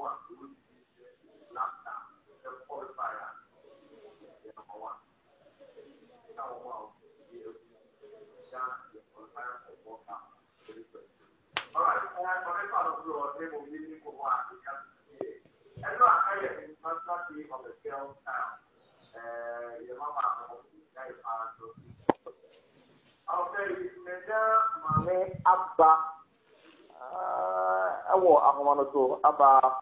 Abba, so Abba,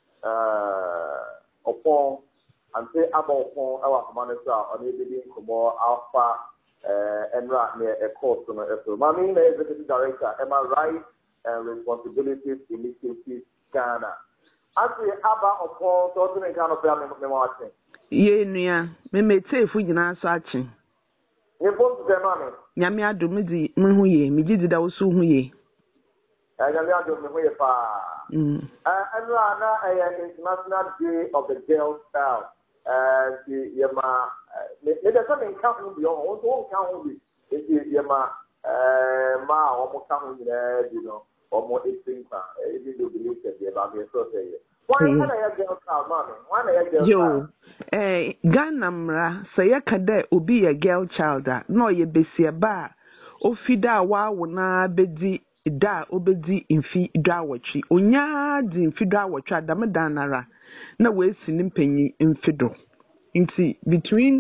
upon and say about our manager on the Alpha and near a course on the Mammy, executive director, am I right? And responsibilities initiative Ghana. Actually, Abba upon talking in kind of family watching. Ye, me may say for you now, searching. You both the money. Yamia do me, Muye, me did also huye. And Yamia do me pa. And Rana, an International Day of the Girl Child. And the Yama, there's something counting beyond, won't count with it. Yama, Ma, almost counting there, you know, or more 18 pounds. If you believe that you're about to say, why not a girl child, mommy? Why not a girl child? Ghana mra say yakada obi a girl child no ye besia ba ofida wa wona bedi da obedi mfi dwa awotwe onya di mfi dwa awotwe adam danara na we si nimpanyi mfido nti between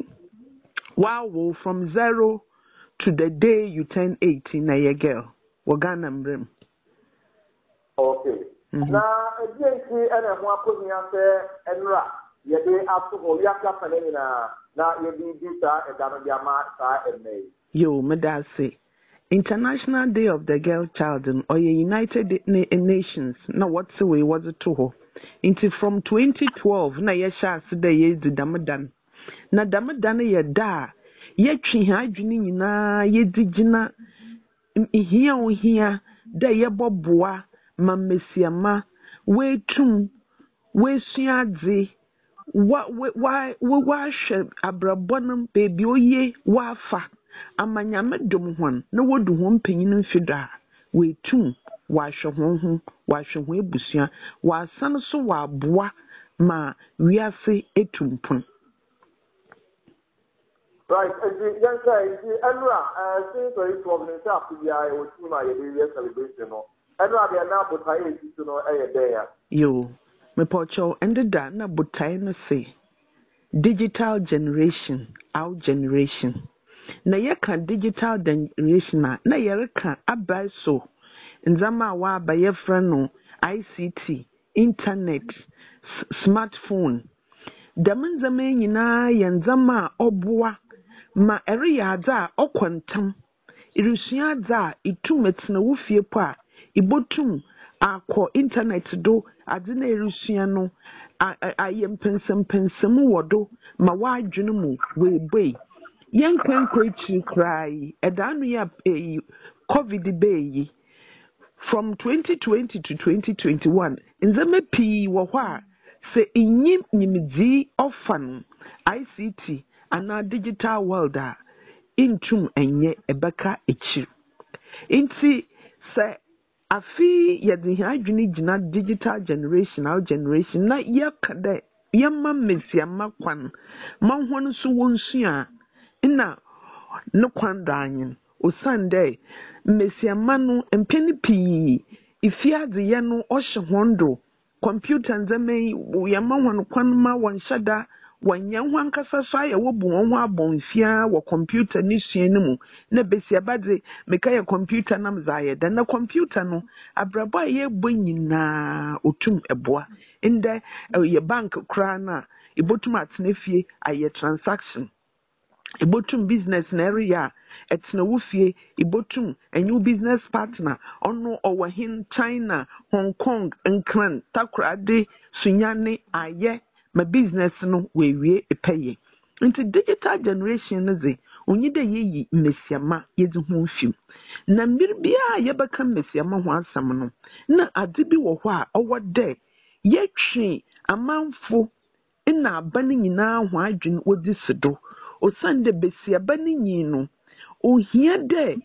wow from 0 to the day you turn 18 na ye girl wo Ghana mrem. Okay. Na ebiensi ene ho akonya se enra ye dey after ho ya ka paneni na ye di sa e da no dia ma sa eme. Yo medase International Day of the Girl Child or United Nations na what way was it to ho into from 2012 na ye sha se da ye di damadan na damadan ye da ye twi ha adwene nyina ye digina ihia ohia da ye boboa ma mesiama we tum we suadze wa hwe abrabonum bebi oye wa fa amanyame dom hon na wodu ho mpanyin mfida we tum wa hwe ho wa hwe ho ebusua wa san so wa boa ma wiase etumpun. Right, and the young guy, Enra, since the problem is up to the eye, which you might be a celebration. Enra, they are now put high to know a day. Yo, me pocho ended that na butai no say digital generation, our generation. Na yeka digital generation na yereka abai so nzama wa abaye frano ICT, internet, smartphone. Damen zama nyina yenzama obwa ma ere ya adza okwantam irusua adza itumetna wofie po a ibotum akọ internet do adze na irusua no ayempensem wodo ma wadwene mu webei yenkwankwa chi krai edanu ya covid beyi from 2020 to 2021 nzama pii wo hɔ a se inyim nyimdzi ofan ICT ana digital world a intum enye ebeka echi inti se afi yɛde adwene gyina digital generation our generation na yɛkada yɛma mesiama kwan manhon so wonsua na ne kwan danyin osande mesiama no mpeni pii ifiadze ye no ohye hondo computer nzamai yɛma hon kwan ma wonhyada wanya ho ankasa so ayɛ wobu wɔn ho abɔnfia wɔ computer ne sua no mu na besiaba de meka yɛ computer nam zaayɛ da na computer no abrabɔ a yɛbɔ nyinaa otum ɛboa ndɛ yɛ bank kora na ibotum atena fie ayɛ transaction ibotum business na area etna wo fie ibotum enyu business partner ono owo hin China Hong Kong nkran takrade sunyane aye ma business no wewie epeye nti digital generation no ze onyi de yeyi mesiama yedi ho fim na mirbia yebeka mesiama ho asam no na ade bi wo ho a owo de yetwe amanfo ina aban nyina ho adwin wodi sedo osande besiaba ni nyino ohia de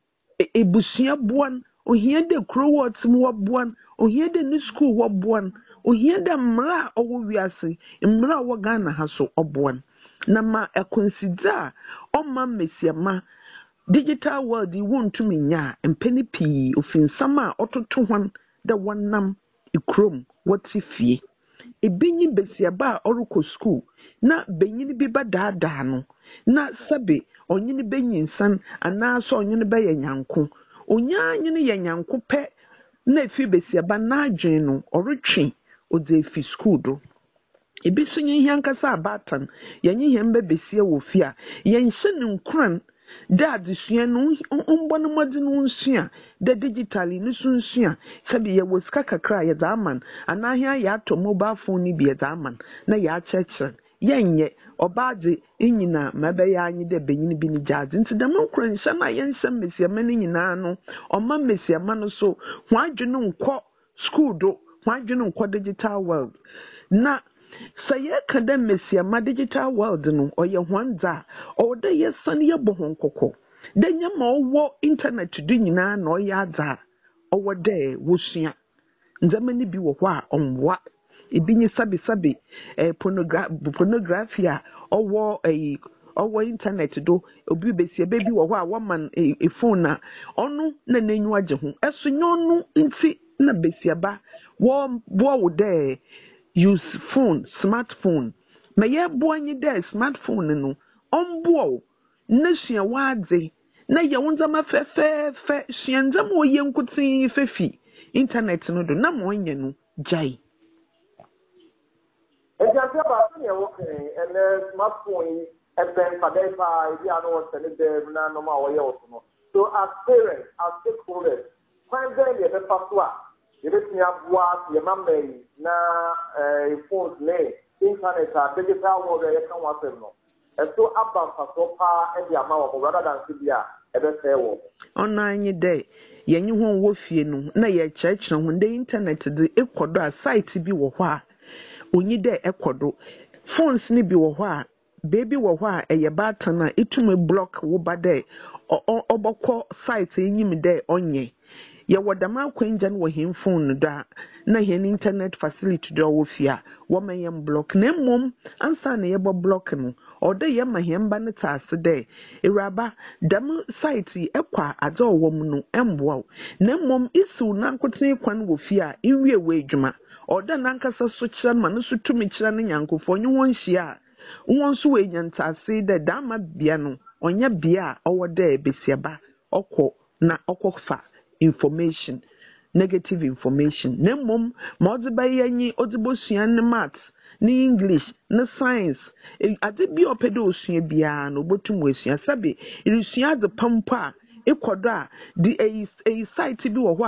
ebusua boan ohia de krowot mu boan ohia de ni school wo boan ohia da mmra owo wiase mmra owo Ghana ha so oboan na ma consider oma mesiama digital world yi wontumi nya mpeni pii ofinsama ototo hwan da wonam ikrom wati fie ebinyi besiaba oruko school na benyini bi badaadaa no na sabe onyini benyinsan anaaso onyini be yanyanko onyanyini yanyanko pe na efi besiaba na adwen no oretwe ode fi school do ebi so nyi hiankasa abatan yenyi hembe besia wo fi a yenhye ne nkran da adesua no mbɔ no mɔdze no nsua da digitally no so nsua sabi ye wo sika kakra ye zaman anahia ya to mobile phone ni bi ye zaman na ya cheche yenye obaadze nyina mabe ya anyi da benyin bi ni jadze nti da mankran hye na yenhye mesiama no nyina no ɔma mesiama no so ho adwene nkɔ school do ho adwene nkɔ digital world na saye kada mesiama digital world no oye hwanza o da yesan ye bohon kokko da nyama owo internet du nyina na oye adza owo de wosua nzama ni bi wo hɔ a onwa ebinyi sabi pornography a owo owo internet do obi besia bebi wo hɔ a woman e phone na onu na nanyu agye ho eso nyonu nti na besiaba wo de use phone smartphone ma ye boanyi de smartphone no ombo na sua wadze na ye wonzama fe sua nzama oye nkutin fefi internet no do na mo onye no jai Example ba so ye wo and smartphone and then padepa ibi ano wo sene de na no ma wo ye wo no so as parents as stakeholders when they be paswa yɛbɛtumi aboa yɛ mama yi na phones ne internet a digital world a yɛka ho asɛm no ɛso aba mfasoɔ paa de ama wɔ rather than so bi a ɛbɛsɛe wɔ ɔno anyi dɛ yɛnye ho wɔ fie no na yɛkyerɛkyerɛ ho dɛ internet de ɛkɔ do a site bi wɔ hɔ a onyi dɛ ɛkɔ do phones ne bi wɔ hɔ a beebi wɔ hɔ a ɛyɛ baatan a ɛtumi block wo ba dɛ ɔbɔkɔ site enyim dɛ ɔnyɛ yɛwɔ dam akwangya no wɔ hen phone da na hen internet facility do wɔ fi a wɔma yɛm block na mmom ansa na yɛbɔ block no ɔda yɛma hen ba no taase dɛ ewuraba dam site ɛkɔ adze ɔwɔ mu no ɛmboa na mmom isiw nankotene kwan wɔ fi a iwie wɔ adwuma ɔda nankasa so kyerɛ ma no so tumi kyerɛ no nyankofo nye wɔn hyia wɔn so wɔ nyantaase dɛ dama bia no ɔnya bia a ɔwɔ dɛ besiaba ɔkɔ na ɔkɔfa information negative information na mmom ma ɔdze bɛyɛ nyi ɔdze bosua ne maths ne english ne science ade bi ɔpɛ dɛ osua biara no obotum osua sabe irisua adze pampo a ekɔdɔ a di a site bi wɔ hɔ